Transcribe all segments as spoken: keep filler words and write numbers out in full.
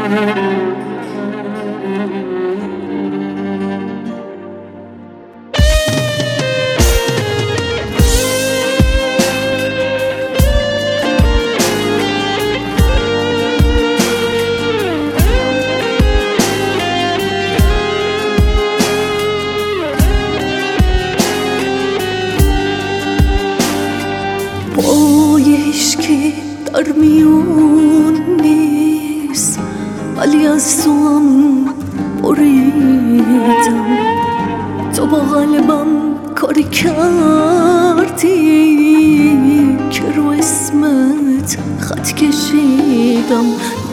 پای هیچکی در میون نیست، ولی از تو هم بریدم. تو با قلبم کاری کردی که رو اسمت خط کشیدم.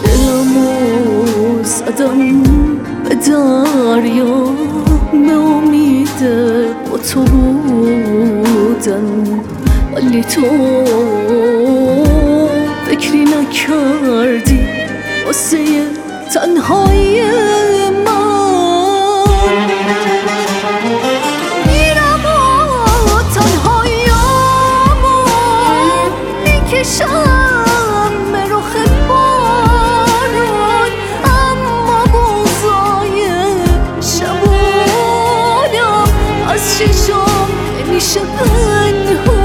دلمو زدم به دریا، به امید با تو بودن، ولی تو فکری نکردی واسه تنهایی من. میرم و تنهاییامو میکشم به رخ بارون، اما بغضای شبانم از چشم نمیشه پنهون.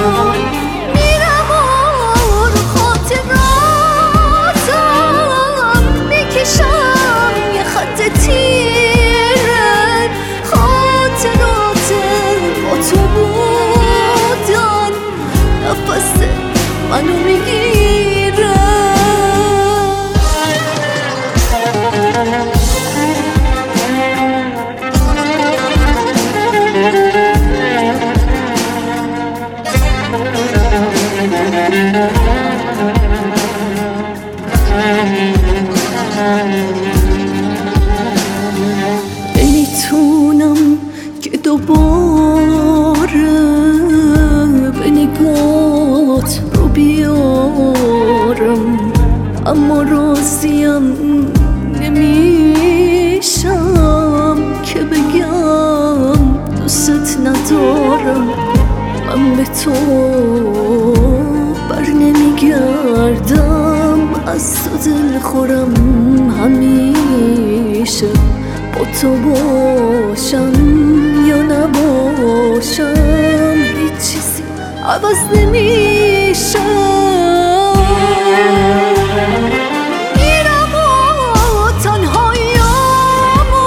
منو میگیره نمیتونم که دوباره به نگات رو بیارم، اما راضیم نمیشم که بگم دوست ندارم. من به تو بر نمیگردم، از تو دل خورم همیشه. با تو باشم یا نباشم هیچ چیزی عوض نمیشه. میرم و تنهاییامو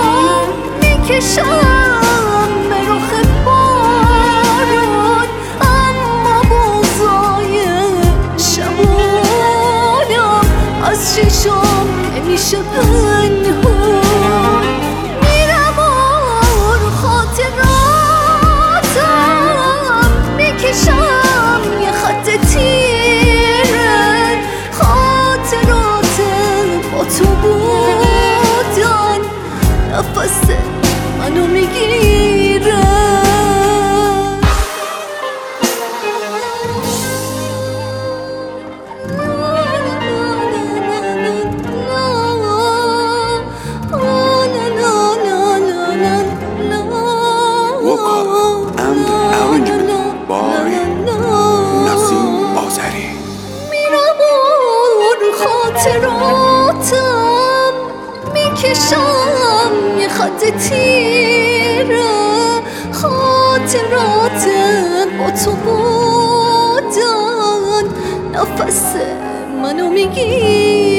میکشم به رخ بارون، اما بغضای شبانم از چشم نمیشه پنهون. میرم و رو خاطراتم میکشم یه خط تیره، خاطرات با تو بودن نفس منو میگیره. خاطراتم میکشم یه خط تیره، خاطرات با تو بودن نفس منو میگی.